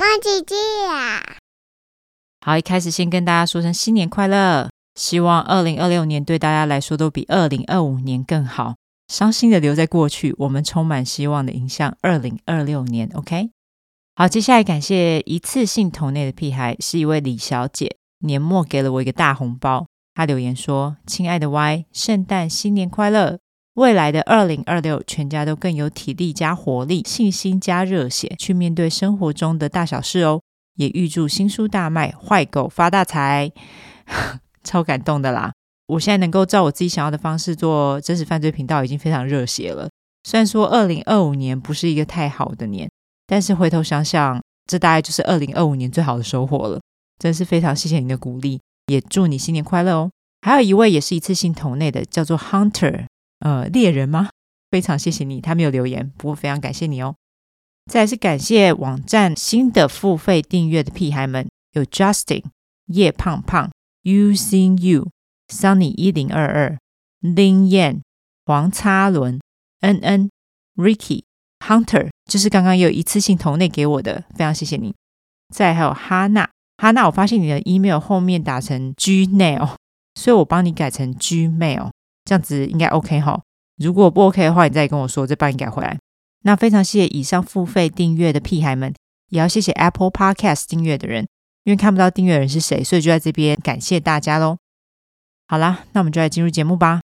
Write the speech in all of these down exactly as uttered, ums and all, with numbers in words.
莫姐姐啊！ 好，一开始先跟大家说声新年快乐，希望二零二六年对大家来说都比二零二五年更好。伤心的留在过去，我们充满希望的迎向二零二六年 OK。 好，接下来感谢一次性投内的屁孩，是一位李小姐，年末给了我一个大红包。她留言说：亲爱的 Y， 圣诞新年快乐，未来的二零二六全家都更有体力加活力，信心加热血去面对生活中的大小事哦，也预祝新书大卖，坏狗发大财超感动的啦。我现在能够照我自己想要的方式做真实犯罪频道已经非常热血了。虽然说二零二五年不是一个太好的年，但是回头想想，这大概就是二零二五年最好的收获了。真是非常谢谢你的鼓励，也祝你新年快乐哦。还有一位也是一次性投内的，叫做 Hunter 呃，猎人吗？非常谢谢你，他没有留言，不过非常感谢你哦。再来是感谢网站新的付费订阅的屁孩们，有 Justin、 叶胖胖、 Using You、Sunny 一零二二、林燕、黄叉伦、恩恩、Ricky、 Hunter， 就是刚刚也有一次性投内给我的，非常谢谢你。再来还有哈娜，哈娜我发现你的 email 后面打成 Gmail， 所以我帮你改成 Gmail， 这样子应该 OK 齁。如果不 OK 的话，你再跟我说，再帮你改回来。那非常谢谢以上付费订阅的屁孩们，也要谢谢 Apple Podcast 订阅的人，因为看不到订阅人是谁，所以就在这边感谢大家咯。好啦，那我们就来进入节目吧。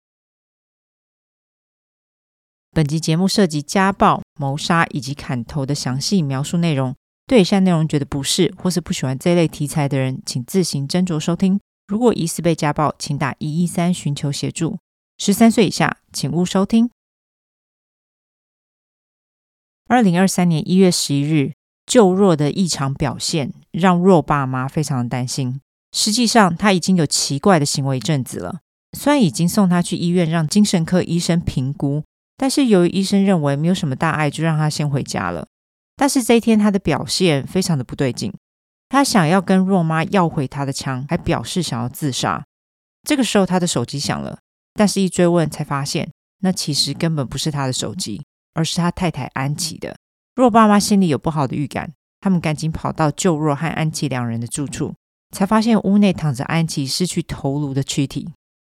本集节目涉及家暴、谋杀以及砍头的详细描述内容，对以下内容觉得不适或是不喜欢这类题材的人，请自行斟酌收听。如果疑似被家暴，请打一一三寻求协助。十三岁以下请勿收听。二零二三年一月十一日，救若的异常表现让若爸妈非常的担心。实际上他已经有奇怪的行为一阵子了，虽然已经送他去医院让精神科医生评估，但是由于医生认为没有什么大碍，就让他先回家了。但是这一天他的表现非常的不对劲，他想要跟若妈要回他的枪，还表示想要自杀。这个时候他的手机响了，但是一追问才发现那其实根本不是他的手机，而是他太太安琪的。若爸妈心里有不好的预感，他们赶紧跑到救若和安琪两人的住处，才发现屋内躺着安琪失去头颅的躯体。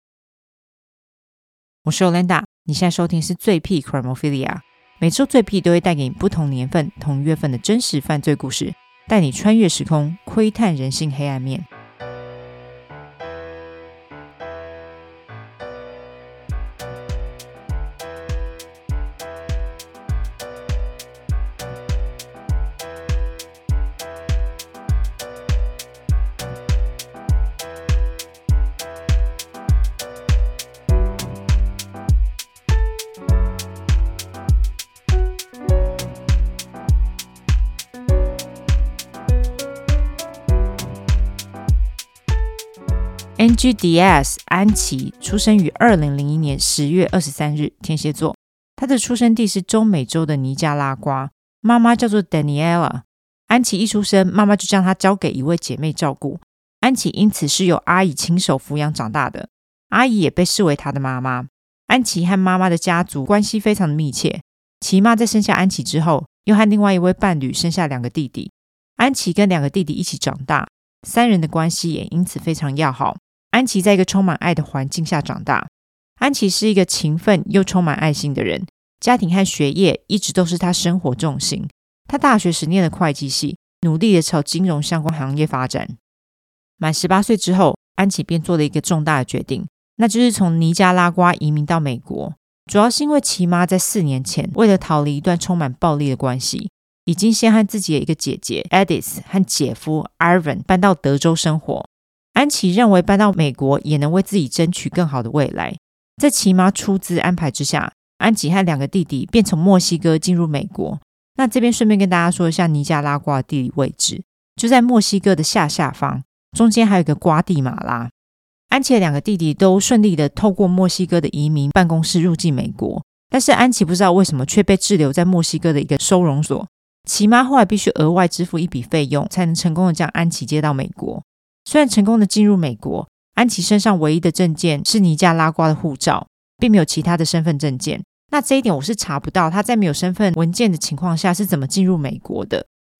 我是 Olanda， 你现在收听是最屁 Crimophilia， 每周最屁都会带给你不同年份同月份的真实犯罪故事，带你穿越时空，窥探人性黑暗面。Angie Diaz 安琪出生于二零零一年十月二十三日，天蝎座。她的出生地是中美洲的尼加拉瓜，妈妈叫做 Daniela。 安琪一出生，妈妈就将她交给一位姐妹照顾，安琪因此是由阿姨亲手抚养长大的，阿姨也被视为她的妈妈。安琪和妈妈的家族关系非常的密切，琪妈在生下安琪之后，又和另外一位伴侣生下两个弟弟，安琪跟两个弟弟一起长大，三人的关系也因此非常要好。安琪在一个充满爱的环境下长大。安琪是一个勤奋又充满爱心的人，家庭和学业一直都是他生活重心。他大学时念了会计系，努力的朝金融相关行业发展。满十八岁之后，安琪便做了一个重大的决定，那就是从尼加拉瓜移民到美国。主要是因为琪妈在四年前为了逃离一段充满暴力的关系，已经先和自己的一个姐姐 Edith 和姐夫 Ivan 搬到德州生活。安琪认为搬到美国也能为自己争取更好的未来。在琪妈出资安排之下，安琪和两个弟弟便从墨西哥进入美国。那这边顺便跟大家说一下尼加拉瓜的地理位置，就在墨西哥的下下方，中间还有一个瓜地马拉。安琪的两个弟弟都顺利的透过墨西哥的移民办公室入境美国，但是安琪不知道为什么却被滞留在墨西哥的一个收容所。琪妈后来必须额外支付一笔费用，才能成功的将安琪接到美国。虽然成功的进入美国，安琪身上唯一的证件是尼加拉瓜的护照，并没有其他的身份证件。那这一点我是查不到他在没有身份文件的情况下是怎么进入美国的，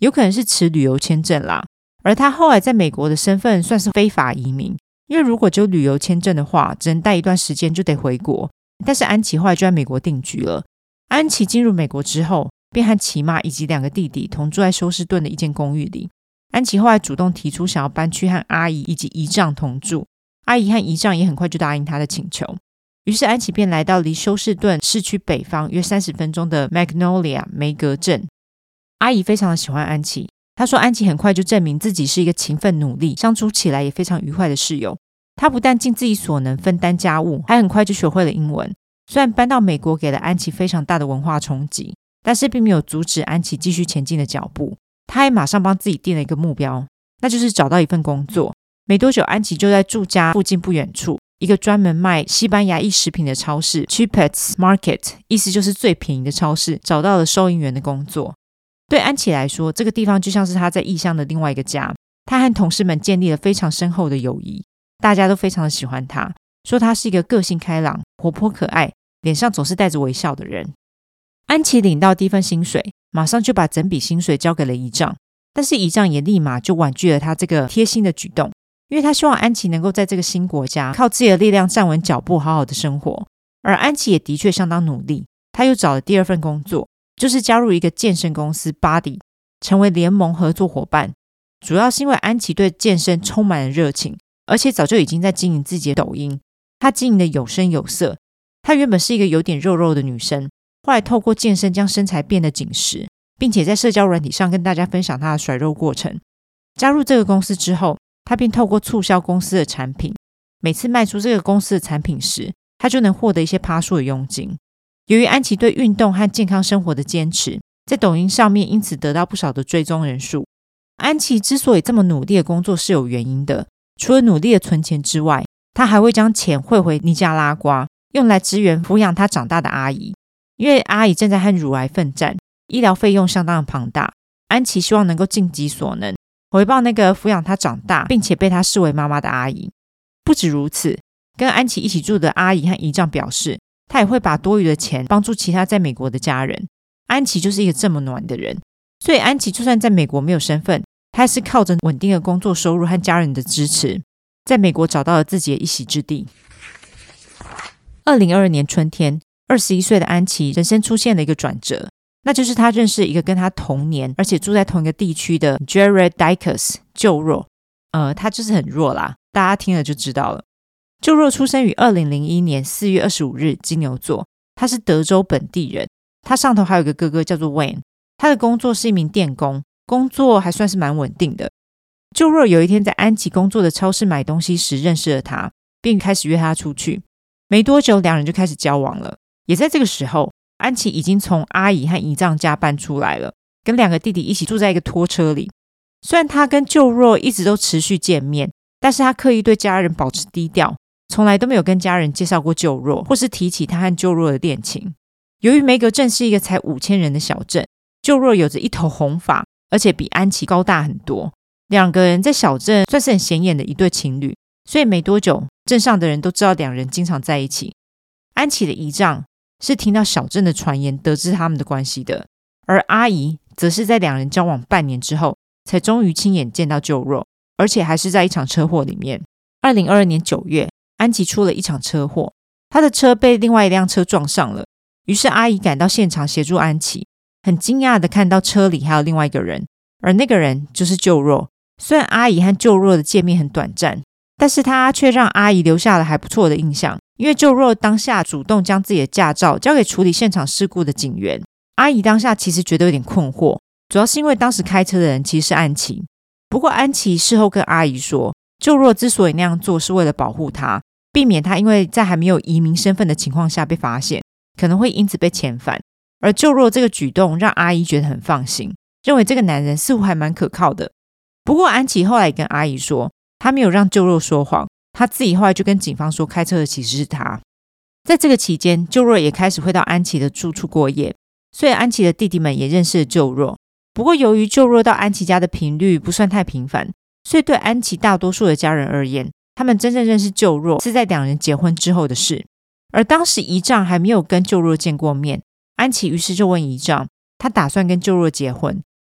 有可能是持旅游签证啦。而他后来在美国的身份算是非法移民，因为如果只有旅游签证的话，只能待一段时间就得回国。但是安琪后来就在美国定居了。安琪进入美国之后，便和琪妈以及两个弟弟同住在休斯顿的一间公寓里。安琪后来主动提出想要搬去和阿姨以及姨丈同住，阿姨和姨丈也很快就答应她的请求。于是安琪便来到离休斯顿市区北方约三十分钟的 Magnolia 梅格镇。阿姨非常的喜欢安琪，她说安琪很快就证明自己是一个勤奋努力、相处起来也非常愉快的室友。她不但尽自己所能分担家务，还很快就学会了英文。虽然搬到美国给了安琪非常大的文化冲击，但是并没有阻止安琪继续前进的脚步。她还马上帮自己定了一个目标，那就是找到一份工作。没多久，安琪就在住家附近不远处一个专门卖西班牙意食品的超市 Cheapest Market， 意思就是最便宜的超市，找到了收银员的工作。对安琪来说，这个地方就像是她在异乡的另外一个家。她和同事们建立了非常深厚的友谊，大家都非常的喜欢她，说她是一个个性开朗、活泼可爱，脸上总是带着微笑的人。安琪领到第一份薪水，马上就把整笔薪水交给了姨丈，但是姨丈也立马就婉拒了他这个贴心的举动，因为他希望安琪能够在这个新国家靠自己的力量站稳脚步，好好的生活。而安琪也的确相当努力，他又找了第二份工作，就是加入一个健身公司 Body， 成为联盟合作伙伴。主要是因为安琪对健身充满了热情，而且早就已经在经营自己的抖音，她经营的有声有色。她原本是一个有点肉肉的女生，后来透过健身将身材变得紧实，并且在社交软体上跟大家分享她的甩肉过程。加入这个公司之后，她便透过促销公司的产品，每次卖出这个公司的产品时，她就能获得一些趴数的佣金。由于安琪对运动和健康生活的坚持，在抖音上面因此得到不少的追踪人数。安琪之所以这么努力的工作是有原因的，除了努力的存钱之外，她还会将钱汇回尼加拉瓜，用来支援抚养她长大的阿姨。因为阿姨正在和乳癌奋战，医疗费用相当的庞大，安琪希望能够尽己所能，回报那个抚养她长大并且被她视为妈妈的阿姨。不止如此，跟安琪一起住的阿姨和姨丈表示，她也会把多余的钱帮助其他在美国的家人。安琪就是一个这么暖的人，所以安琪就算在美国没有身份，她还是靠着稳定的工作收入和家人的支持，在美国找到了自己的一席之地。二零二二年春天，二十一岁的安琪人生出现了一个转折，那就是她认识一个跟她同年而且住在同一个地区的 Jared Dicus 救弱。呃，他就是很弱啦，大家听了就知道了。救弱出生于二零零一年四月二十五日，金牛座，他是德州本地人。他上头还有一个哥哥叫做 Wayne， 他的工作是一名电工，工作还算是蛮稳定的。救弱有一天在安琪工作的超市买东西时认识了他，并开始约他出去。没多久两人就开始交往了。也在这个时候，安琪已经从阿姨和姨丈家搬出来了，跟两个弟弟一起住在一个拖车里。虽然他跟救弱一直都持续见面，但是他刻意对家人保持低调，从来都没有跟家人介绍过救弱，或是提起他和救弱的恋情。由于梅格镇是一个才五千人的小镇，救弱有着一头红发，而且比安琪高大很多，两个人在小镇算是很显眼的一对情侣，所以没多久镇上的人都知道两人经常在一起。安琪的姨丈是听到小镇的传言得知他们的关系的，而阿姨则是在两人交往半年之后才终于亲眼见到救弱，而且还是在一场车祸里面。二零二二年九月，安琪出了一场车祸，她的车被另外一辆车撞上了，于是阿姨赶到现场协助安琪，很惊讶的看到车里还有另外一个人，而那个人就是救弱。虽然阿姨和救弱的见面很短暂，但是她却让阿姨留下了还不错的印象，因为救弱当下主动将自己的驾照交给处理现场事故的警员。阿姨当下其实觉得有点困惑，主要是因为当时开车的人其实是安琪。不过安琪事后跟阿姨说，救弱之所以那样做是为了保护她，避免她因为在还没有移民身份的情况下被发现，可能会因此被遣返。而救弱这个举动让阿姨觉得很放心，认为这个男人似乎还蛮可靠的。不过安琪后来跟阿姨说，她没有让救弱说谎，她自己后来就跟警方说开车的其实是她。在这个期间，救弱也开始会到安琪的住处过夜，所以安琪的弟弟们也认识了救弱。不过由于救弱到安琪家的频率不算太频繁，所以对安琪大多数的家人而言，他们真正认识救弱是在两人结婚之后的事。而当时姨丈还没有跟救弱见过面，安琪于是就问姨丈，他打算跟救弱结婚，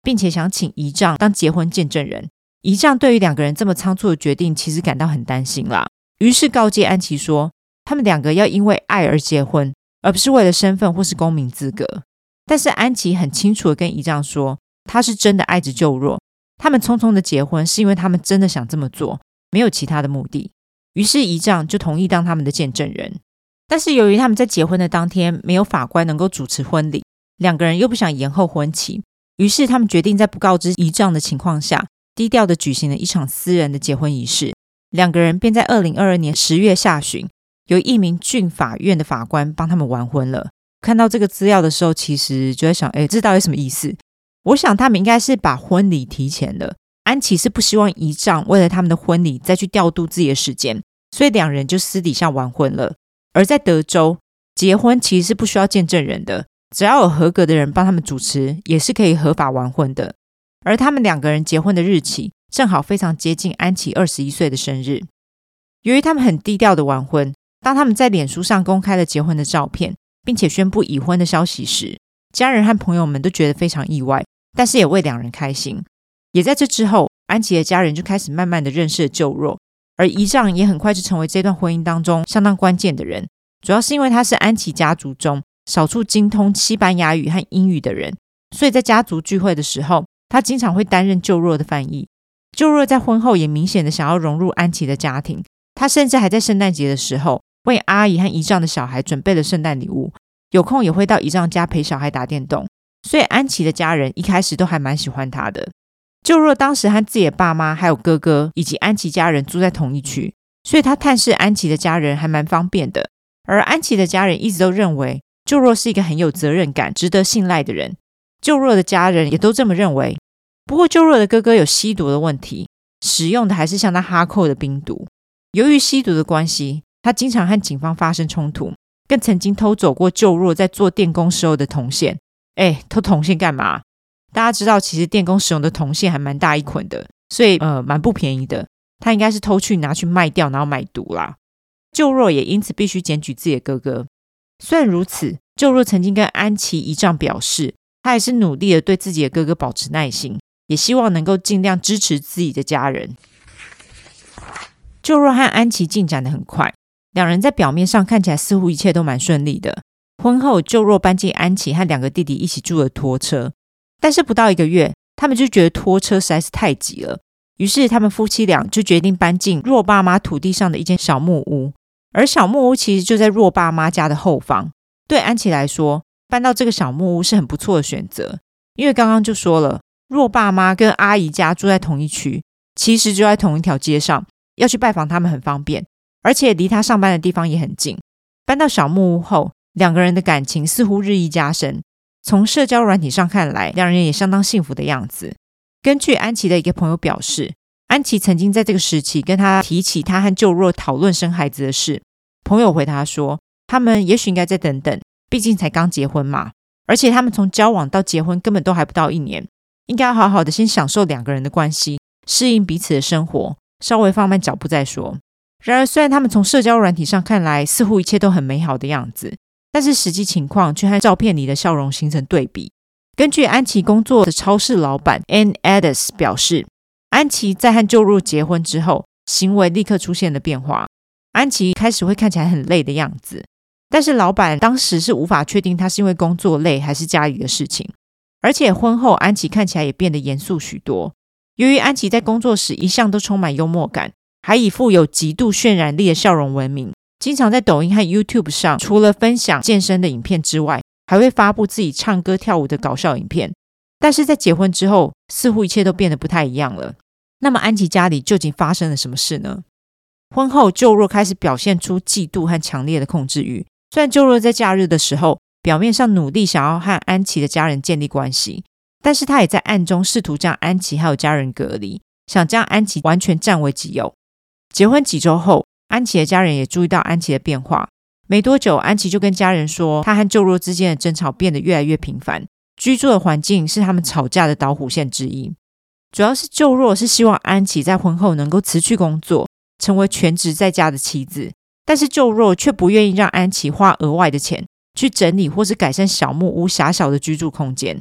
并且想请姨丈当结婚见证人。姨丈对于两个人这么仓促的决定其实感到很担心啦，于是告诫安琪说，他们两个要因为爱而结婚，而不是为了身份或是公民资格。但是安琪很清楚的跟姨丈说，他是真的爱着救若，他们匆匆的结婚是因为他们真的想这么做，没有其他的目的。于是姨丈就同意当他们的见证人。但是由于他们在结婚的当天没有法官能够主持婚礼，两个人又不想延后婚期，于是他们决定在不告知姨丈的情况下，低调的举行了一场私人的结婚仪式。两个人便在二零二二年十月下旬，由一名郡法院的法官帮他们完婚了。看到这个资料的时候，其实就在想，诶，这到底什么意思？我想他们应该是把婚礼提前了。安琪是不希望姨丈为了他们的婚礼再去调度自己的时间，所以两人就私底下完婚了。而在德州，结婚其实是不需要见证人的，只要有合格的人帮他们主持，也是可以合法完婚的。而他们两个人结婚的日期正好非常接近安琪二十一岁的生日。由于他们很低调的完婚，当他们在脸书上公开了结婚的照片，并且宣布已婚的消息时，家人和朋友们都觉得非常意外，但是也为两人开心。也在这之后，安琪的家人就开始慢慢的认识了救若，而姨丈也很快就成为这段婚姻当中相当关键的人，主要是因为他是安琪家族中少数精通西班牙语和英语的人，所以在家族聚会的时候，他经常会担任救若的翻译。救若在婚后也明显的想要融入安琪的家庭，他甚至还在圣诞节的时候为阿姨和姨丈的小孩准备了圣诞礼物，有空也会到姨丈家陪小孩打电动，所以安琪的家人一开始都还蛮喜欢他的。救若当时和自己的爸妈还有哥哥以及安琪家人住在同一区，所以他探视安琪的家人还蛮方便的。而安琪的家人一直都认为救若是一个很有责任感值得信赖的人，救若的家人也都这么认为。不过救若的哥哥有吸毒的问题，使用的还是像他哈扣的冰毒。由于吸毒的关系，他经常和警方发生冲突，更曾经偷走过救若在做电工时候的铜线。诶，偷铜线干嘛？大家知道其实电工使用的铜线还蛮大一捆的，所以呃蛮不便宜的，他应该是偷去拿去卖掉，然后买毒啦。救若也因此必须检举自己的哥哥。虽然如此，救若曾经跟安琪姨丈表示，他也是努力的对自己的哥哥保持耐心，也希望能够尽量支持自己的家人。救若和安琪进展得很快，两人在表面上看起来似乎一切都蛮顺利的。婚后，救若搬进安琪和两个弟弟一起住的拖车，但是不到一个月，他们就觉得拖车实在是太挤了，于是他们夫妻俩就决定搬进若爸妈土地上的一间小木屋。而小木屋其实就在若爸妈家的后方，对安琪来说，搬到这个小木屋是很不错的选择，因为刚刚就说了，若爸妈跟阿姨家住在同一区，其实就在同一条街上，要去拜访他们很方便，而且离他上班的地方也很近。搬到小木屋后，两个人的感情似乎日益加深，从社交软体上看来，两人也相当幸福的样子。根据安琪的一个朋友表示，安琪曾经在这个时期跟他提起他和救若讨论生孩子的事，朋友回他说，他们也许应该再等等，毕竟才刚结婚嘛，而且他们从交往到结婚根本都还不到一年，应该要好好的先享受两个人的关系，适应彼此的生活，稍微放慢脚步再说。然而虽然他们从社交软体上看来似乎一切都很美好的样子，但是实际情况却和照片里的笑容形成对比。根据安琪工作的超市老板 Ann Addis 表示，安琪在和救若结婚之后，行为立刻出现了变化。安琪开始会看起来很累的样子，但是老板当时是无法确定他是因为工作累还是家里的事情。而且婚后安琪看起来也变得严肃许多。由于安琪在工作时一向都充满幽默感，还以富有极度渲染力的笑容闻名，经常在抖音和 YouTube 上除了分享健身的影片之外，还会发布自己唱歌跳舞的搞笑影片。但是在结婚之后，似乎一切都变得不太一样了。那么安琪家里究竟发生了什么事呢？婚后救若开始表现出嫉妒和强烈的控制欲。虽然救若在假日的时候表面上努力想要和安琪的家人建立关系，但是他也在暗中试图将安琪还有家人隔离，想将安琪完全占为己有。结婚几周后，安琪的家人也注意到安琪的变化。没多久，安琪就跟家人说，他和救若之间的争吵变得越来越频繁，居住的环境是他们吵架的导火线之一。主要是救若是希望安琪在婚后能够辞去工作，成为全职在家的妻子，但是救若却不愿意让安琪花额外的钱去整理或是改善小木屋狭小的居住空间。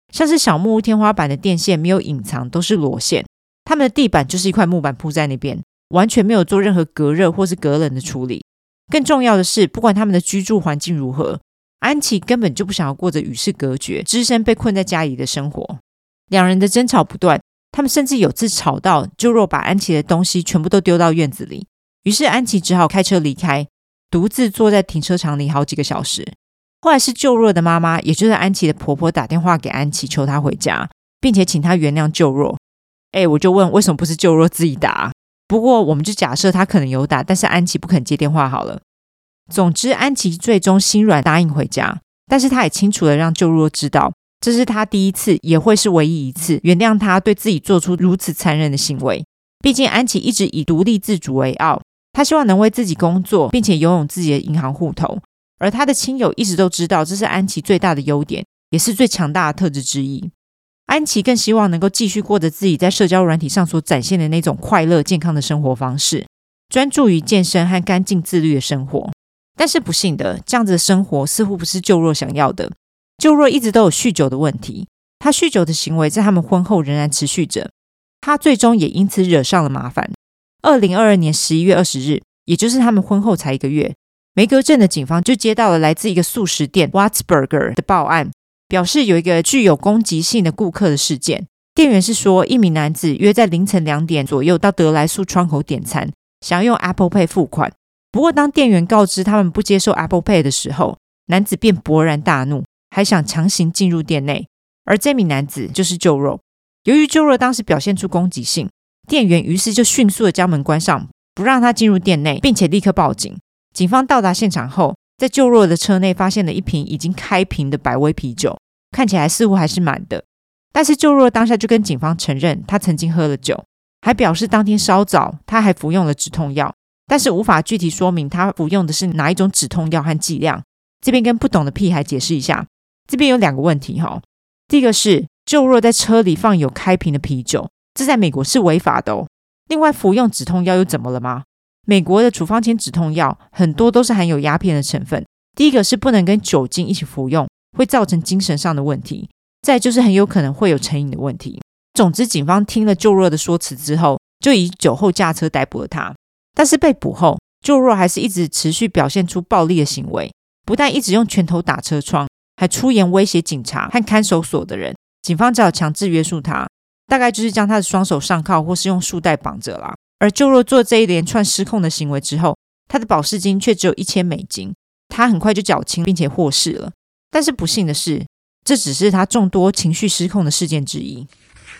像是小木屋天花板的电线没有隐藏，都是裸线，他们的地板就是一块木板铺在那边，完全没有做任何隔热或是隔冷的处理。更重要的是，不管他们的居住环境如何，安琪根本就不想要过着与世隔绝、只身被困在家里的生活。两人的争吵不断，他们甚至有次吵到就若把安琪的东西全部都丢到院子里，于是安琪只好开车离开，独自坐在停车场里好几个小时。后来是就若的妈妈，也就是安琪的婆婆打电话给安琪求她回家，并且请她原谅就若。诶，我就问为什么不是就若自己打？不过我们就假设她可能有打，但是安琪不肯接电话好了。总之安琪最终心软答应回家，但是她也清楚地让就若知道，这是她第一次也会是唯一一次原谅她对自己做出如此残忍的行为。毕竟安琪一直以独立自主为傲，她希望能为自己工作，并且拥有自己的银行户头，而她的亲友一直都知道这是安琪最大的优点，也是最强大的特质之一。安琪更希望能够继续过着自己在社交软体上所展现的那种快乐健康的生活方式，专注于健身和干净自律的生活。但是不幸的，这样子的生活似乎不是就若想要的。就若一直都有酗酒的问题，他酗酒的行为在他们婚后仍然持续着，他最终也因此惹上了麻烦。二零二二年十一月二十日，也就是他们婚后才一个月，梅格镇的警方就接到了来自一个素食店 Wattsburger 的报案，表示有一个具有攻击性的顾客的事件。店员是说，一名男子约在凌晨两点左右到得来速窗口点餐，想要用 Apple Pay 付款。不过当店员告知他们不接受 Apple Pay 的时候，男子便勃然大怒，还想强行进入店内。而这名男子就是就若。由于就若当时表现出攻击性，店员于是就迅速的将门关上，不让他进入店内，并且立刻报警。警方到达现场后，在就若的车内发现了一瓶已经开瓶的百威啤酒，看起来似乎还是满的。但是就若当下就跟警方承认他曾经喝了酒，还表示当天稍早他还服用了止痛药，但是无法具体说明他服用的是哪一种止痛药和剂量。这边跟不懂的屁孩解释一下，这边有两个问题齁。第一个是就若在车里放有开瓶的啤酒，这在美国是违法的哦。另外服用止痛药又怎么了吗？美国的处方签止痛药很多都是含有鸦片的成分，第一个是不能跟酒精一起服用，会造成精神上的问题，再来就是很有可能会有成瘾的问题。总之警方听了就若的说辞之后，就以酒后驾车逮捕了他。但是被捕后，就若还是一直持续表现出暴力的行为，不但一直用拳头打车窗，还出言威胁警察和看守所的人。警方只好强制约束他，大概就是将他的双手上铐或是用束带绑着啦。而就若做这一连串失控的行为之后，他的保释金却只有一千美金，他很快就缴清并且获释了。但是不幸的是，这只是他众多情绪失控的事件之一。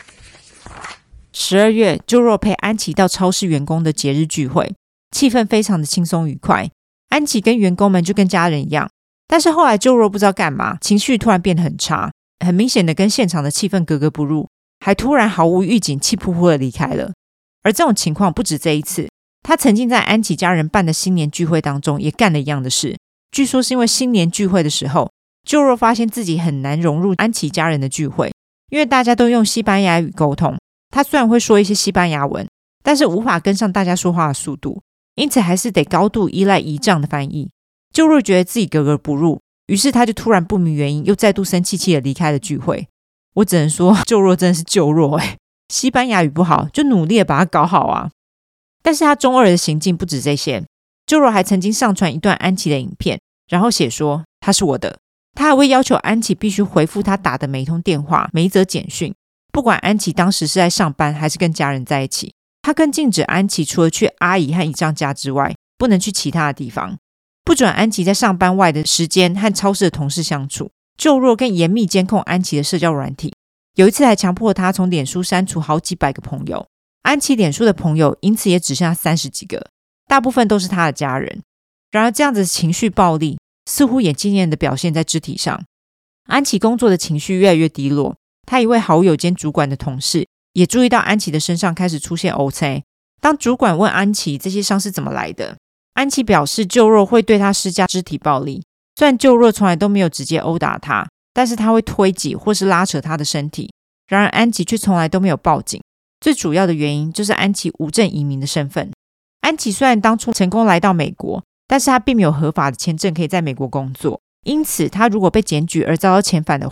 十二月，就若陪安琪到超市员工的节日聚会，气氛非常的轻松愉快。安琪跟员工们就跟家人一样，但是后来就若不知道干嘛，情绪突然变得很差，很明显的跟现场的气氛格格不入，还突然毫无预警气扑扑的离开了。而这种情况不止这一次，他曾经在安琪家人办的新年聚会当中也干了一样的事。据说是因为新年聚会的时候，就若发现自己很难融入安琪家人的聚会，因为大家都用西班牙语沟通，他虽然会说一些西班牙文，但是无法跟上大家说话的速度，因此还是得高度依赖姨丈的翻译。就若觉得自己格格不入，于是他就突然不明原因又再度生气气的离开了聚会。我只能说就若真的是就若欸，西班牙语不好就努力的把它搞好啊。但是他中二的行径不止这些，就若还曾经上传一段安琪的影片，然后写说他是我的。他还会要求安琪必须回复他打的每一通电话每一则简讯，不管安琪当时是在上班还是跟家人在一起。他更禁止安琪除了去阿姨和姨丈家之外，不能去其他的地方，不准安琪在上班外的时间和超市的同事相处。就若更严密监控安琪的社交软体，有一次还强迫他从脸书删除好几百个朋友。安琪脸书的朋友因此也只剩下三十几个，大部分都是他的家人。然而这样子的情绪暴力似乎也渐渐的表现在肢体上。安琪工作的情绪越来越低落，他一位好友兼主管的同事也注意到安琪的身上开始出现黑青。当主管问安琪这些伤是怎么来的，安琪表示就若会对他施加肢体暴力，虽然就若从来都没有直接殴打他，但是他会推挤或是拉扯他的身体。然而安琪却从来都没有报警，最主要的原因就是安琪无证移民的身份。安琪虽然当初成功来到美国，但是他并没有合法的签证可以在美国工作，因此他如果被检举而遭到遣返的话，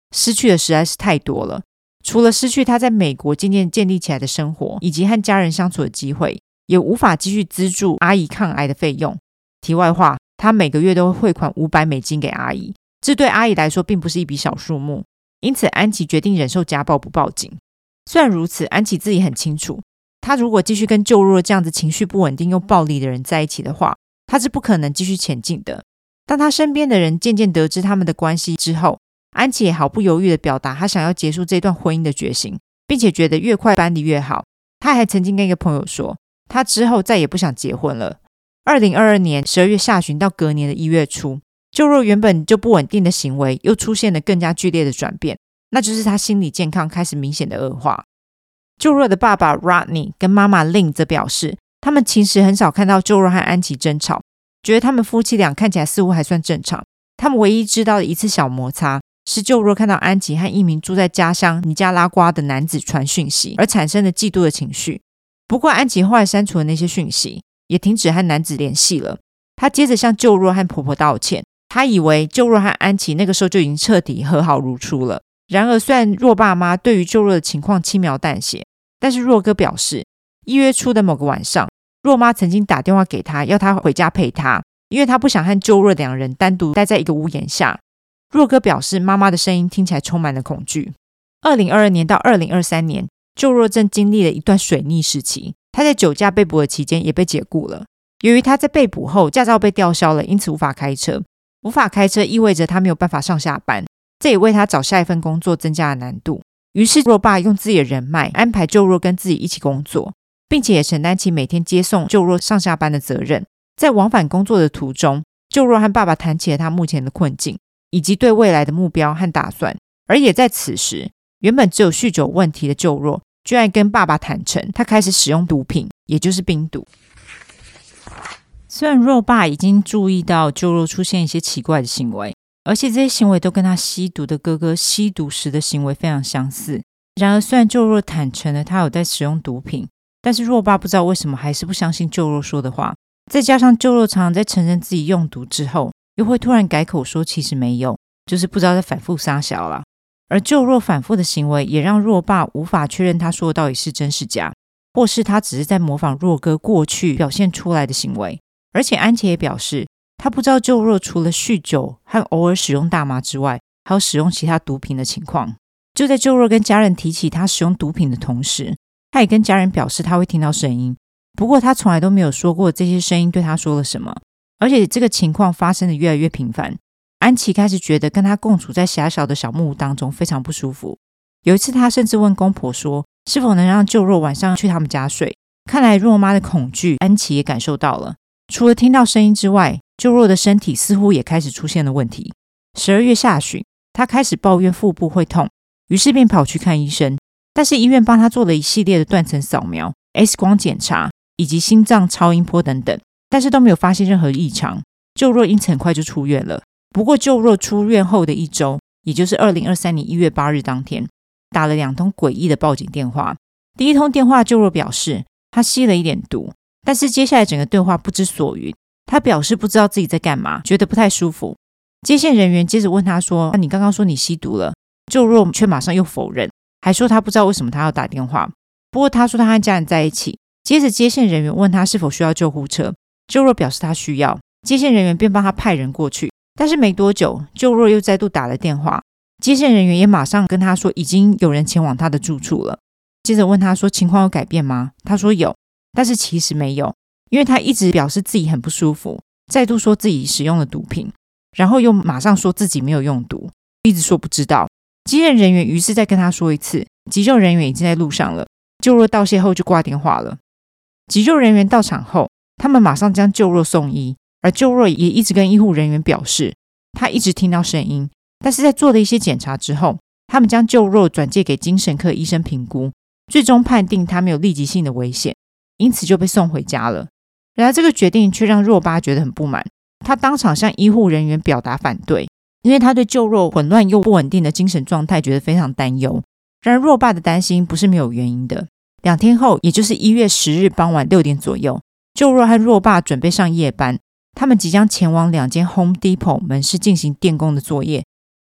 失去的实在是太多了。除了失去他在美国渐渐建立起来的生活，以及和家人相处的机会，也无法继续资助阿姨抗癌的费用。题外话，他每个月都会汇款五百美金给阿姨，这对阿姨来说并不是一笔小数目，因此安琪决定忍受家暴不报警。虽然如此，安琪自己很清楚，他如果继续跟旧若这样子情绪不稳定又暴力的人在一起的话，他是不可能继续前进的。当他身边的人渐渐得知他们的关系之后，安琪也毫不犹豫地表达他想要结束这段婚姻的决心，并且觉得越快搬离越好。他还曾经跟一个朋友说，他之后再也不想结婚了。二零二二年十二月下旬到隔年的一月初，旧若原本就不稳定的行为又出现了更加剧烈的转变，那就是他心理健康开始明显的恶化。旧若的爸爸 Rodney 跟妈妈 Lynn 则表示，他们其实很少看到旧若和安琪争吵，觉得他们夫妻俩看起来似乎还算正常。他们唯一知道的一次小摩擦是旧若看到安琪和一名住在家乡尼加拉瓜的男子传讯息而产生的嫉妒的情绪。不过安琪后来删除了那些讯息，也停止和男子联系了。她接着向旧若和婆婆道歉，她以为旧若和安琪那个时候就已经彻底和好如初了。然而虽然若爸妈对于旧若的情况轻描淡写，但是若哥表示，一月初的某个晚上，若妈曾经打电话给他，要他回家陪他，因为他不想和旧若两人单独待在一个屋檐下。若哥表示，妈妈的声音听起来充满了恐惧。二零二二年到二零二三年，旧若正经历了一段水逆时期，他在酒驾被捕的期间也被解雇了。由于他在被捕后驾照被吊销了，因此无法开车。无法开车意味着他没有办法上下班，这也为他找下一份工作增加了难度。于是若爸用自己的人脉安排旧若跟自己一起工作，并且也承担起每天接送旧若上下班的责任。在往返工作的途中，旧若和爸爸谈起了他目前的困境，以及对未来的目标和打算。而也在此时，原本只有酗酒问题的旧若居然跟爸爸坦诚，他开始使用毒品，也就是冰毒。虽然若爸已经注意到旧若出现一些奇怪的行为，而且这些行为都跟他吸毒的哥哥吸毒时的行为非常相似。然而虽然旧若坦诚了他有在使用毒品，但是若爸不知道为什么还是不相信旧若说的话。再加上旧若常常在承认自己用毒之后，又会突然改口说其实没有，就是不知道在反复撒小啦。而旧若反复的行为也让若爸无法确认他说的到底是真是假，或是他只是在模仿若哥过去表现出来的行为。而且安琪也表示，他不知道旧若除了酗酒和偶尔使用大麻之外，还有使用其他毒品的情况。就在旧若跟家人提起他使用毒品的同时，他也跟家人表示他会听到声音，不过他从来都没有说过这些声音对他说了什么。而且这个情况发生的越来越频繁，安琪开始觉得跟他共处在狭小的小木屋当中非常不舒服。有一次他甚至问公婆说，是否能让旧若晚上去他们家睡。看来若妈的恐惧安琪也感受到了。除了听到声音之外，旧若的身体似乎也开始出现了问题。十二月下旬，他开始抱怨腹部会痛，于是便跑去看医生。但是医院帮他做了一系列的断层扫描、X 光检查以及心脏超音波等等，但是都没有发现任何异常。旧若因此很快就出院了。不过旧若出院后的一周，也就是二零二三年一月八日当天，打了两通诡异的报警电话。第一通电话，旧若表示他吸了一点毒，但是接下来整个对话不知所云。他表示不知道自己在干嘛，觉得不太舒服。接线人员接着问他说，你刚刚说你吸毒了。旧若却马上又否认，还说他不知道为什么他要打电话。不过他说他和家人在一起。接着接线人员问他是否需要救护车，旧若表示他需要，接线人员便帮他派人过去。但是没多久，旧若又再度打了电话，接线人员也马上跟他说已经有人前往他的住处了。接着问他说情况有改变吗？他说有，但是其实没有，因为他一直表示自己很不舒服，再度说自己使用了毒品，然后又马上说自己没有用毒，一直说不知道。接线人员于是再跟他说一次，急救人员已经在路上了。旧若道谢后就挂电话了。急救人员到场后，他们马上将旧若送医，而旧若也一直跟医护人员表示他一直听到声音，但是在做了一些检查之后，他们将旧若转介给精神科医生评估，最终判定他没有立即性的危险，因此就被送回家了。然而这个决定却让若爸觉得很不满，他当场向医护人员表达反对，因为他对旧若混乱又不稳定的精神状态觉得非常担忧。然而若爸的担心不是没有原因的。两天后，也就是一月十日傍晚六点左右，旧若和若爸准备上夜班，他们即将前往两间 Home Depot 门市进行电工的作业。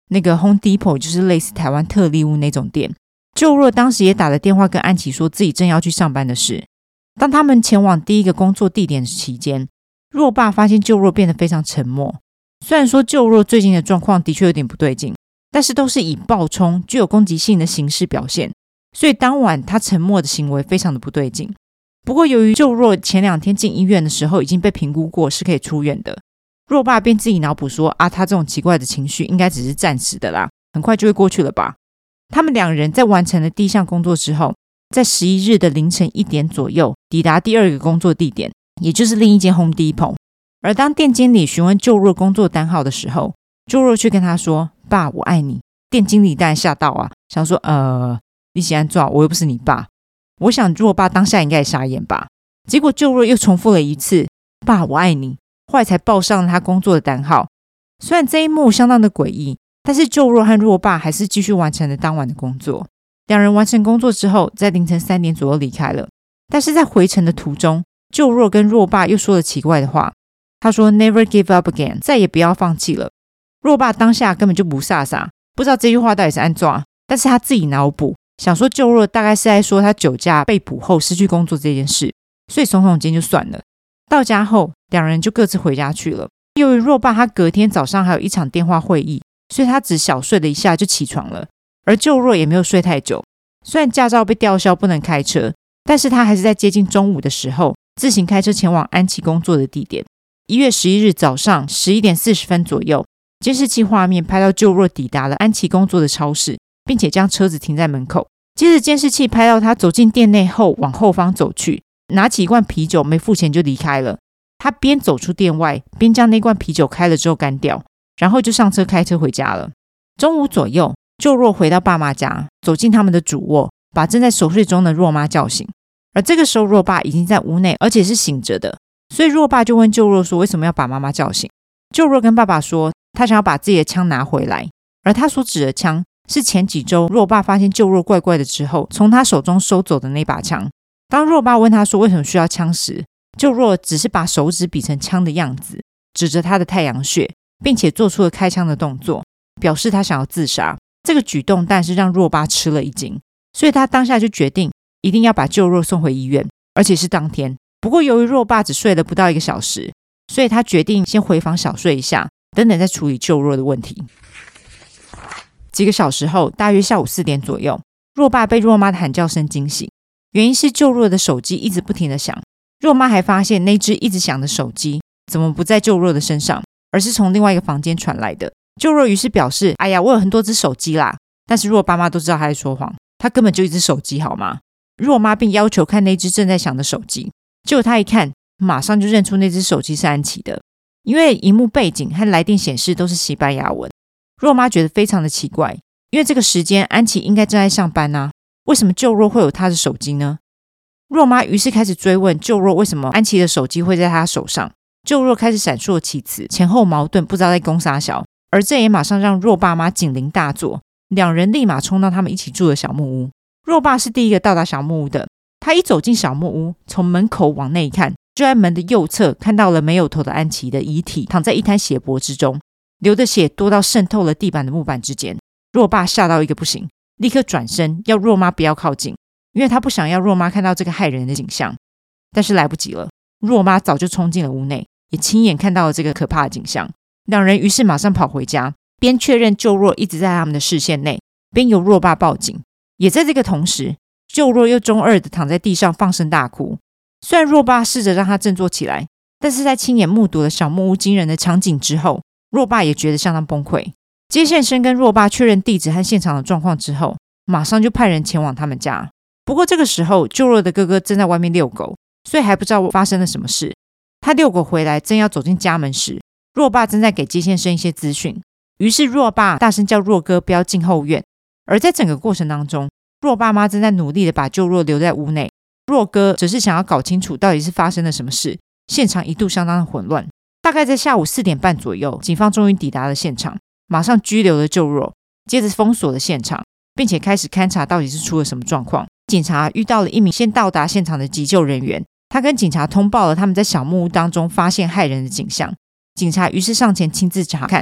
那个 Home Depot 就是类似台湾特力屋那种店。救若当时也打了电话跟安琪说自己正要去上班的事。当他们前往第一个工作地点期间，若爸发现救若变得非常沉默。虽然说救若最近的状况的确有点不对劲，但是都是以暴冲具有攻击性的形式表现，所以当晚他沉默的行为非常的不对劲。不过由于救若前两天进医院的时候已经被评估过是可以出院的，若爸便自己脑补说啊，他这种奇怪的情绪应该只是暂时的啦，很快就会过去了吧。他们两人在完成了第一项工作之后，在十一日的凌晨一点左右抵达第二个工作地点，也就是另一间 Home Depot。 而当店经理询问救若工作单号的时候，救若却跟他说爸我爱你。店经理当然吓到啊，想说呃你喜欢做，我又不是你爸。我想若爸当下应该也傻眼吧。结果救若又重复了一次爸我爱你，后来才报上了他工作的单号。虽然这一幕相当的诡异，但是救若和若爸还是继续完成了当晚的工作。两人完成工作之后，在凌晨三点左右离开了。但是在回程的途中，救若跟若爸又说了奇怪的话。他说 Never give up again， 再也不要放弃了。若爸当下根本就不傻傻，不知道这句话到底是安怎，但是他自己脑补，想说救若大概是在说他酒驾被捕后失去工作这件事，所以耸耸肩就算了。到家后，两人就各自回家去了。由于若爸他隔天早上还有一场电话会议，所以他只小睡了一下就起床了。而救若也没有睡太久，虽然驾照被吊销不能开车，但是他还是在接近中午的时候自行开车前往安琪工作的地点。一月十一日早上十一点四十分左右，监视器画面拍到救若抵达了安琪工作的超市，并且将车子停在门口。接着监视器拍到他走进店内后往后方走去，拿起一罐啤酒没付钱就离开了。他边走出店外边将那罐啤酒开了之后干掉，然后就上车开车回家了。中午左右，救若回到爸妈家，走进他们的主卧，把正在熟睡中的若妈叫醒。而这个时候若爸已经在屋内，而且是醒着的，所以若爸就问救若说为什么要把妈妈叫醒。救若跟爸爸说他想要把自己的枪拿回来，而他所指的枪是前几周若爸发现救若怪怪的之后从他手中收走的那把枪。当若爸问他说为什么需要枪时，救若只是把手指比成枪的样子，指着他的太阳穴，并且做出了开枪的动作，表示他想要自杀。这个举动但是让若爸吃了一惊，所以他当下就决定一定要把救若送回医院，而且是当天。不过由于若爸只睡了不到一个小时，所以他决定先回房小睡一下，等等再处理救若的问题。几个小时后，大约下午四点左右，若爸被若妈的喊叫声惊醒，原因是救若的手机一直不停的响。若妈还发现那只一直响的手机怎么不在救若的身上，而是从另外一个房间传来的。救若于是表示哎呀我有很多只手机啦，但是若爸妈都知道他在说谎，他根本就一只手机好吗？若妈并要求看那只正在响的手机，结果他一看马上就认出那只手机是安琪的，因为萤幕背景和来电显示都是西班牙文。若妈觉得非常的奇怪，因为这个时间安琪应该正在上班啊，为什么救若会有他的手机呢？若妈于是开始追问救若为什么安琪的手机会在他手上。救若开始闪烁其词，前后矛盾，不知道在攻啥小，而这也马上让若爸妈警铃大作，两人立马冲到他们一起住的小木屋。若爸是第一个到达小木屋的，他一走进小木屋，从门口往内看，就在门的右侧看到了没有头的安琪的遗体躺在一滩血泊之中，流的血多到渗透了地板的木板之间。若爸吓到一个不行，立刻转身要若妈不要靠近，因为他不想要若妈看到这个骇人的景象。但是来不及了，若妈早就冲进了屋内，也亲眼看到了这个可怕的景象。两人于是马上跑回家，边确认救若一直在他们的视线内，边由若爸报警。也在这个同时，救若又中二的躺在地上放声大哭。虽然若爸试着让他振作起来，但是在亲眼目睹了小木屋惊人的场景之后，若爸也觉得相当崩溃。接线生跟若爸确认地址和现场的状况之后，马上就派人前往他们家。不过这个时候救若的哥哥正在外面遛狗，所以还不知道发生了什么事。他遛狗回来正要走进家门时，若爸正在给接线生一些资讯，于是若爸大声叫若哥不要进后院。而在整个过程当中，若爸妈正在努力的把救若留在屋内，若哥则是想要搞清楚到底是发生了什么事，现场一度相当的混乱。大概在下午四点半左右，警方终于抵达了现场，马上拘留了救若，接着封锁了现场，并且开始勘察到底是出了什么状况。警察遇到了一名先到达现场的急救人员，他跟警察通报了他们在小木屋当中发现骇人的景象。警察于是上前亲自查看，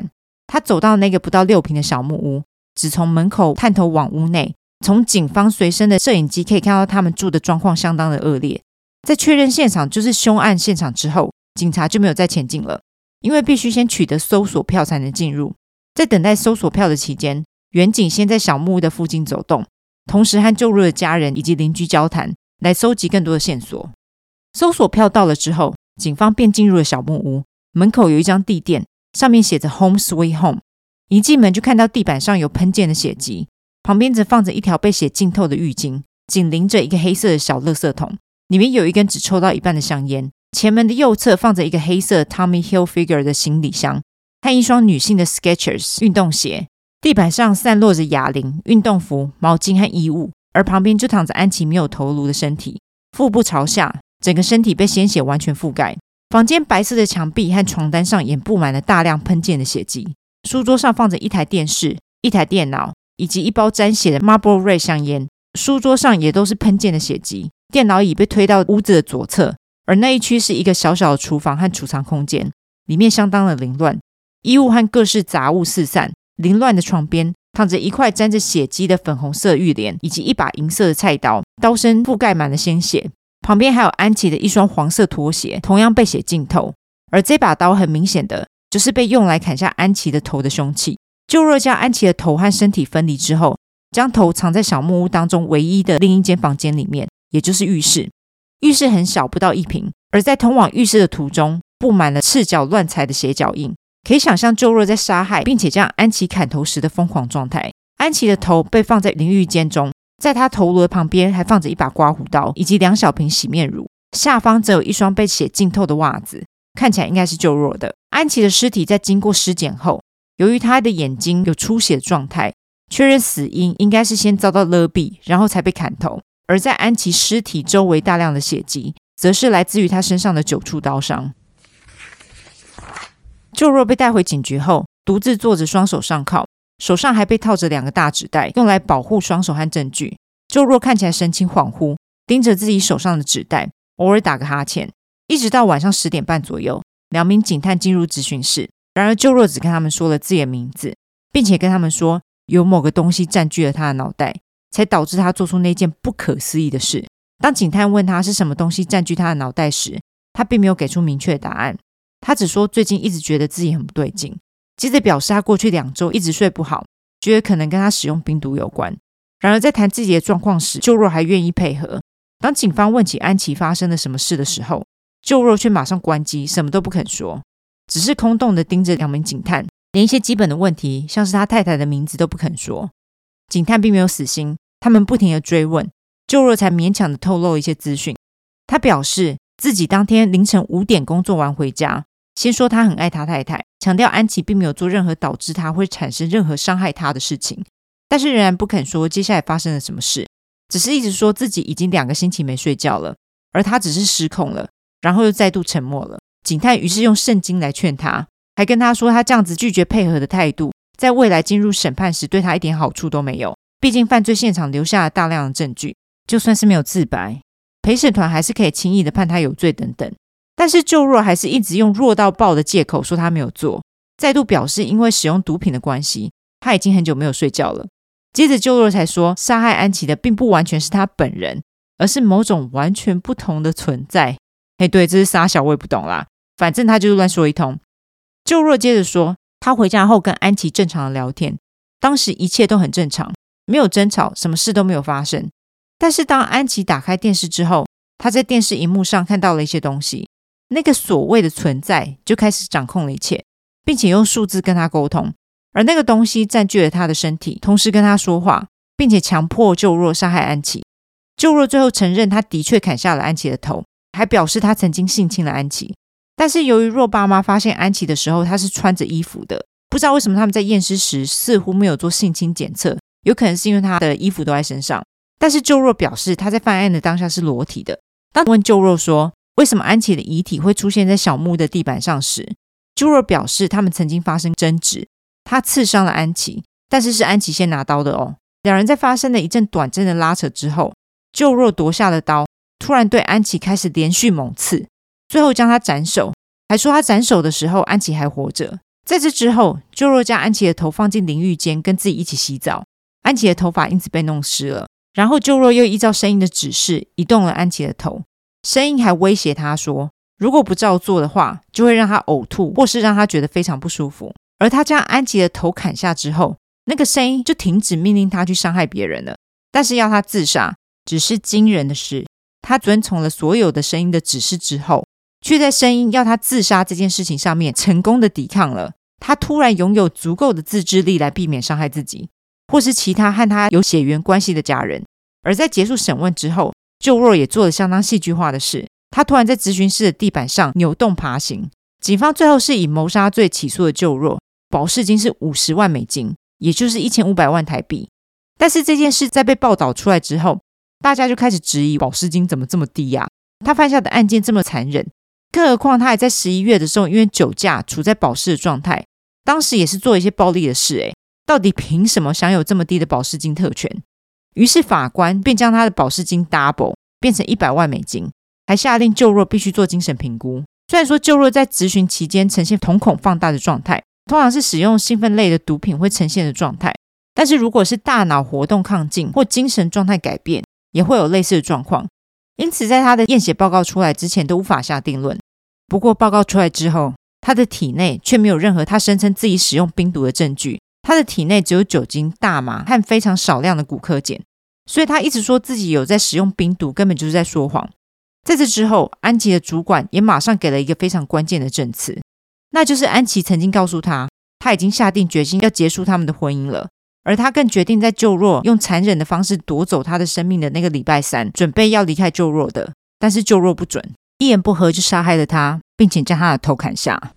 他走到那个不到六坪的小木屋，只从门口探头往屋内，从警方随身的摄影机可以看到他们住的状况相当的恶劣。在确认现场就是凶案现场之后，警察就没有再前进了，因为必须先取得搜索票才能进入。在等待搜索票的期间，远警先在小木屋的附近走动，同时和救若的家人以及邻居交谈，来搜集更多的线索。搜索票到了之后，警方便进入了小木屋，门口有一张地垫，上面写着 Home Sweet Home。 一进门就看到地板上有喷溅的血迹，旁边则放着一条被血浸透的浴巾，紧邻着一个黑色的小垃圾桶，里面有一根只抽到一半的香烟。前门的右侧放着一个黑色 Tommy Hilfiger 的行李箱和一双女性的 Skechers 运动鞋，地板上散落着哑铃、运动服、毛巾和衣物，而旁边就躺着安琪没有头颅的身体，腹部朝下，整个身体被鲜血完全覆盖。房间白色的墙壁和床单上也布满了大量喷溅的血迹。书桌上放着一台电视、一台电脑以及一包沾血的 Marlboro Red 香烟，书桌上也都是喷溅的血迹。电脑椅被推到屋子的左侧，而那一区是一个小小的厨房和储藏空间，里面相当的凌乱，衣物和各式杂物四散。凌乱的床边躺着一块沾着血迹的粉红色浴帘，以及一把银色的菜刀，刀身覆盖满了鲜血。旁边还有安琪的一双黄色拖鞋，同样被血浸透，而这把刀很明显的就是被用来砍下安琪的头的凶器。救若将安琪的头和身体分离之后，将头藏在小木屋当中唯一的另一间房间里面，也就是浴室。浴室很小，不到一平，而在通往浴室的途中布满了赤脚乱踩的血脚印，可以想象救若在杀害并且将安琪砍头时的疯狂状态。安琪的头被放在淋浴间中，在她头颅的旁边还放着一把刮胡刀以及两小瓶洗面乳，下方则有一双被血浸透的袜子，看起来应该是救若的。安琪的尸体在经过尸检后，由于她的眼睛有出血的状态，确认死因应该是先遭到勒毙，然后才被砍头。而在安琪尸体周围大量的血迹，则是来自于她身上的九处刀伤。救若被带回警局后，独自坐着双手上铐，手上还被套着两个大纸袋，用来保护双手和证据。救若看起来神情恍惚，盯着自己手上的纸袋，偶尔打个哈欠。一直到晚上十点半左右，两名警探进入质询室，然而救若只跟他们说了自己的名字，并且跟他们说有某个东西占据了他的脑袋，才导致他做出那件不可思议的事。当警探问他是什么东西占据他的脑袋时，他并没有给出明确的答案，他只说最近一直觉得自己很不对劲，接着表示他过去两周一直睡不好，觉得可能跟他使用冰毒有关。然而在谈自己的状况时，救若还愿意配合。当警方问起安琪发生了什么事的时候，救若却马上关机，什么都不肯说，只是空洞的盯着两名警探，连一些基本的问题像是他太太的名字都不肯说。警探并没有死心，他们不停的追问，救若才勉强的透露一些资讯。他表示自己当天凌晨五点工作完回家，先说他很爱他太太，强调安琪并没有做任何导致他会产生任何伤害他的事情，但是仍然不肯说接下来发生了什么事，只是一直说自己已经两个星期没睡觉了，而他只是失控了，然后又再度沉默了。警探于是用圣经来劝他，还跟他说他这样子拒绝配合的态度，在未来进入审判时对他一点好处都没有，毕竟犯罪现场留下了大量的证据，就算是没有自白，陪审团还是可以轻易的判他有罪等等。但是救若还是一直用弱到爆的借口说他没有做，再度表示因为使用毒品的关系，他已经很久没有睡觉了。接着救若才说杀害安琪的并不完全是他本人，而是某种完全不同的存在。嘿，对，这是杀小我也不懂啦，反正他就是乱说一通。救若接着说他回家后跟安琪正常的聊天，当时一切都很正常，没有争吵，什么事都没有发生。但是当安琪打开电视之后，他在电视荧幕上看到了一些东西，那个所谓的存在就开始掌控了一切，并且用数字跟他沟通，而那个东西占据了他的身体，同时跟他说话，并且强迫救若杀害安琪。救若最后承认他的确砍下了安琪的头，还表示他曾经性侵了安琪。但是由于若爸妈发现安琪的时候他是穿着衣服的，不知道为什么他们在验尸时似乎没有做性侵检测，有可能是因为他的衣服都在身上。但是救若表示他在犯案的当下是裸体的。当问救若说为什么安琪的遗体会出现在小木屋的地板上时，救若表示他们曾经发生争执，他刺伤了安琪，但是是安琪先拿刀的哦。两人在发生了一阵短暂的拉扯之后，救若夺下了刀，突然对安琪开始连续猛刺，最后将他斩首，还说他斩首的时候安琪还活着。 在这之后，救若将安琪的头放进淋浴间跟自己一起洗澡，安琪的头发因此被弄湿了。然后救若又依照声音的指示移动了安琪的头，声音还威胁他说，如果不照做的话，就会让他呕吐，或是让他觉得非常不舒服。而他将安琪的头砍下之后，那个声音就停止命令他去伤害别人了，但是要他自杀。只是惊人的是，他遵从了所有的声音的指示之后，却在声音要他自杀这件事情上面成功的抵抗了。他突然拥有足够的自制力来避免伤害自己或是其他和他有血缘关系的家人。而在结束审问之后，救若也做了相当戏剧化的事，他突然在咨询室的地板上扭动爬行。警方最后是以谋杀罪起诉了救若，保释金是五十万美金，也就是一千五百万台币。但是这件事在被报道出来之后，大家就开始质疑保释金怎么这么低啊，他犯下的案件这么残忍，更何况他还在十一月的时候因为酒驾处在保释的状态，当时也是做一些暴力的事诶，到底凭什么享有这么低的保释金特权？于是法官便将他的保释金 double 变成一百万美金，还下令救若必须做精神评估。虽然说救若在质询期间呈现瞳孔放大的状态，通常是使用兴奋类的毒品会呈现的状态，但是如果是大脑活动亢进或精神状态改变，也会有类似的状况。因此在他的验血报告出来之前都无法下定论。不过报告出来之后，他的体内却没有任何他声称自己使用冰毒的证据，他的体内只有酒精、大麻和非常少量的古柯碱，所以他一直说自己有在使用冰毒根本就是在说谎。在这之后，安琪的主管也马上给了一个非常关键的证词，那就是安琪曾经告诉他，他已经下定决心要结束他们的婚姻了，而他更决定在救若用残忍的方式夺走他的生命的那个礼拜三，准备要离开救若的，但是救若不准，一言不合就杀害了他，并且将他的头砍下。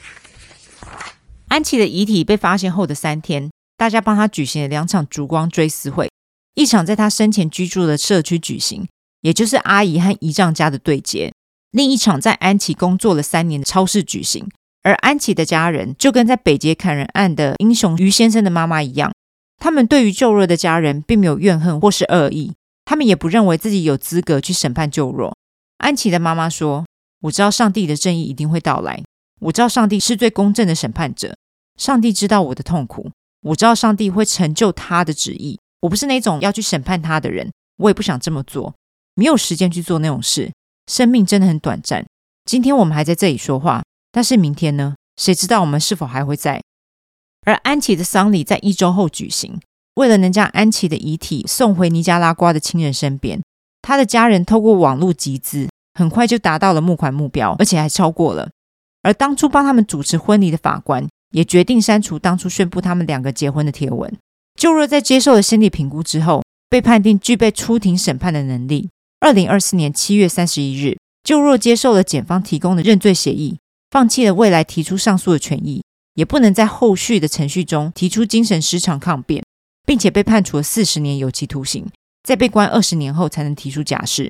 安琪的遗体被发现后的三天，大家帮他举行了两场烛光追思会，一场在他生前居住的社区举行，也就是阿姨和姨丈家的对接，另一场在安琪工作了三年的超市举行。而安琪的家人就跟在北捷砍人案的英雄于先生的妈妈一样，他们对于救若的家人并没有怨恨或是恶意，他们也不认为自己有资格去审判救若。安琪的妈妈说，我知道上帝的正义一定会到来，我知道上帝是最公正的审判者，上帝知道我的痛苦，我知道上帝会成就他的旨意，我不是那种要去审判他的人，我也不想这么做，没有时间去做那种事，生命真的很短暂，今天我们还在这里说话，但是明天呢？谁知道我们是否还会在？而安琪的丧礼在一周后举行，为了能将安琪的遗体送回尼加拉瓜的亲人身边，他的家人透过网络集资，很快就达到了募款目标，而且还超过了。而当初帮他们主持婚礼的法官也决定删除当初宣布他们两个结婚的贴文。救若在接受了心理评估之后，被判定具备出庭审判的能力。二零二四年七月三十一日，救若接受了检方提供的认罪协议，放弃了未来提出上诉的权益，也不能在后续的程序中提出精神失常抗辩，并且被判处了四十年有期徒刑，在被关二十年后才能提出假释。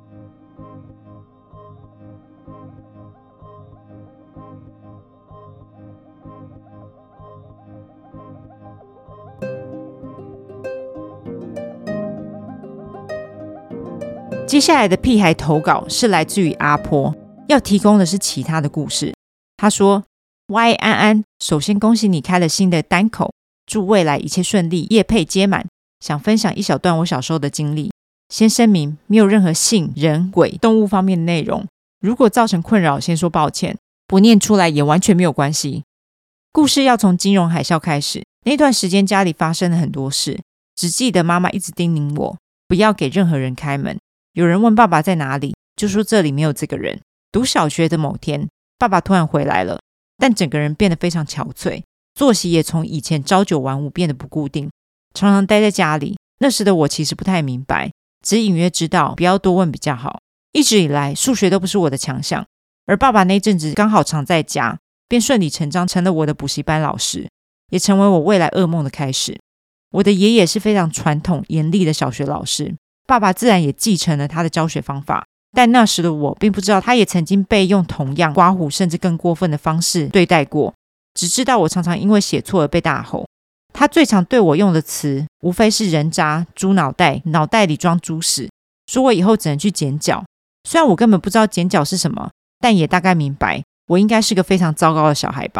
接下来的屁孩投稿是来自于阿坡，要提供的是其他的故事。他说，喂安安，首先恭喜你开了新的单口，祝未来一切顺利，业配接满，想分享一小段我小时候的经历。先声明，没有任何性、人、鬼、动物方面的内容，如果造成困扰，先说抱歉，不念出来也完全没有关系。故事要从金融海啸开始，那段时间家里发生了很多事，只记得妈妈一直叮咛我，不要给任何人开门。有人问爸爸在哪里，就说这里没有这个人。读小学的某天，爸爸突然回来了，但整个人变得非常憔悴，作息也从以前朝九晚五变得不固定，常常待在家里。那时的我其实不太明白，只隐约知道不要多问比较好。一直以来数学都不是我的强项，而爸爸那阵子刚好常在家，便顺理成章成了我的补习班老师，也成为我未来噩梦的开始。我的爷爷是非常传统严厉的小学老师，爸爸自然也继承了他的教学方法，但那时的我并不知道他也曾经被用同样刮胡甚至更过分的方式对待过，只知道我常常因为写错而被大吼。他最常对我用的词无非是人渣、猪脑袋、脑袋里装猪屎，说我以后只能去剪脚。虽然我根本不知道剪脚是什么，但也大概明白我应该是个非常糟糕的小孩吧。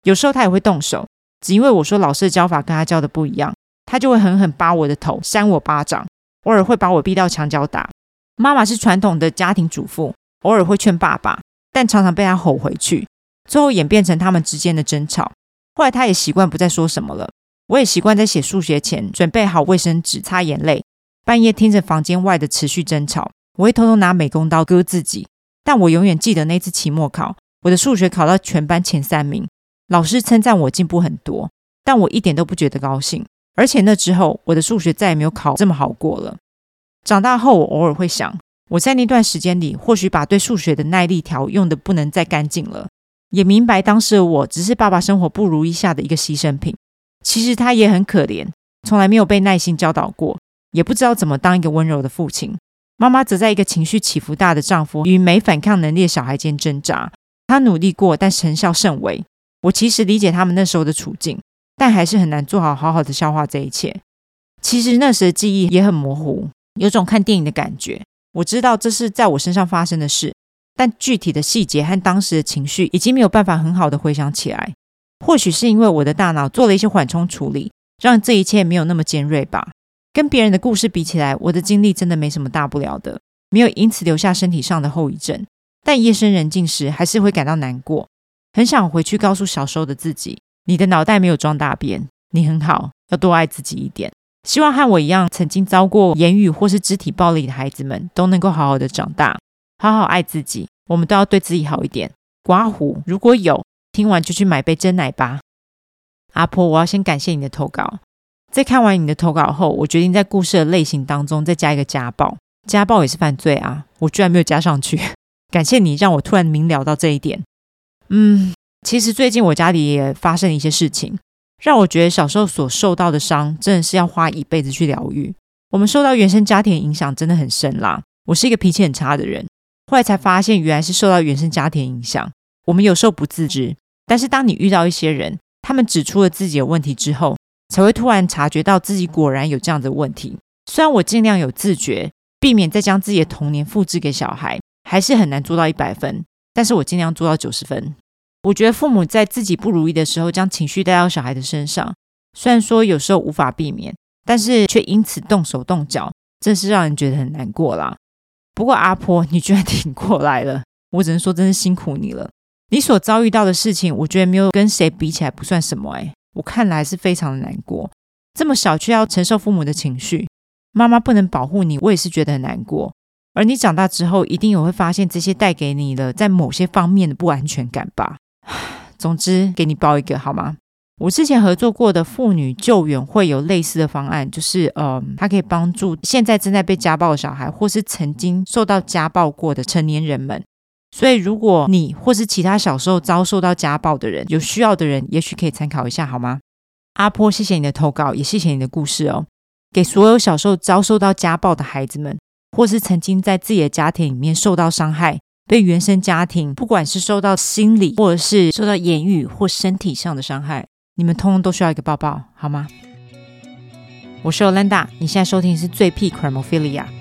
有时候他也会动手，只因为我说老师的教法跟他教的不一样，他就会狠狠扒我的头，扇我巴掌，偶尔会把我逼到墙角打。妈妈是传统的家庭主妇，偶尔会劝爸爸，但常常被他吼回去，最后演变成他们之间的争吵。后来他也习惯不再说什么了，我也习惯在写数学前准备好卫生纸擦眼泪，半夜听着房间外的持续争吵，我会偷偷拿美工刀割自己。但我永远记得那次期末考，我的数学考到全班前三名，老师称赞我进步很多，但我一点都不觉得高兴，而且那之后我的数学再也没有考这么好过了。长大后我偶尔会想，我在那段时间里或许把对数学的耐力条用得不能再干净了，也明白当时的我只是爸爸生活不如意下的一个牺牲品。其实他也很可怜，从来没有被耐心教导过，也不知道怎么当一个温柔的父亲。妈妈则在一个情绪起伏大的丈夫与没反抗能力的小孩间挣扎，她努力过，但成效甚微。我其实理解他们那时候的处境，但还是很难做好好好的消化这一切。其实那时的记忆也很模糊，有种看电影的感觉。我知道这是在我身上发生的事，但具体的细节和当时的情绪已经没有办法很好的回想起来。或许是因为我的大脑做了一些缓冲处理，让这一切没有那么尖锐吧。跟别人的故事比起来，我的经历真的没什么大不了的，没有因此留下身体上的后遗症，但夜深人静时还是会感到难过，很想回去告诉小时候的自己，你的脑袋没有装大便，你很好，要多爱自己一点。希望和我一样曾经遭过言语或是肢体暴力的孩子们都能够好好的长大，好好爱自己，我们都要对自己好一点。刮胡如果有，听完就去买杯真奶吧。阿婆，我要先感谢你的投稿。在看完你的投稿后，我决定在故事的类型当中再加一个家暴。家暴也是犯罪啊，我居然没有加上去。感谢你让我突然明了到这一点。嗯，其实最近我家里也发生了一些事情，让我觉得小时候所受到的伤真的是要花一辈子去疗愈。我们受到原生家庭的影响真的很深啦。我是一个脾气很差的人，后来才发现原来是受到原生家庭的影响。我们有时候不自知，但是当你遇到一些人，他们指出了自己的问题之后，才会突然察觉到自己果然有这样的问题。虽然我尽量有自觉，避免再将自己的童年复制给小孩，还是很难做到一百分，但是我尽量做到九十分。我觉得父母在自己不如意的时候将情绪带到小孩的身上，虽然说有时候无法避免，但是却因此动手动脚，真是让人觉得很难过啦。不过阿婆，你居然挺过来了，我只能说真是辛苦你了。你所遭遇到的事情，我觉得没有跟谁比起来不算什么诶，我看来是非常的难过。这么小却要承受父母的情绪，妈妈不能保护你，我也是觉得很难过。而你长大之后，一定也会发现这些带给你的在某些方面的不安全感吧。总之，给你包一个好吗？我之前合作过的妇女救援会有类似的方案，就是呃，它可以帮助现在正在被家暴的小孩，或是曾经受到家暴过的成年人们。所以如果你或是其他小时候遭受到家暴的人，有需要的人，也许可以参考一下好吗？阿婆，谢谢你的投稿，也谢谢你的故事哦。给所有小时候遭受到家暴的孩子们，或是曾经在自己的家庭里面受到伤害，被原生家庭不管是受到心理或者是受到言语或身体上的伤害，你们通通都需要一个抱抱好吗？我是 Olanda， 你现在收听的是最屁 Crimophilia，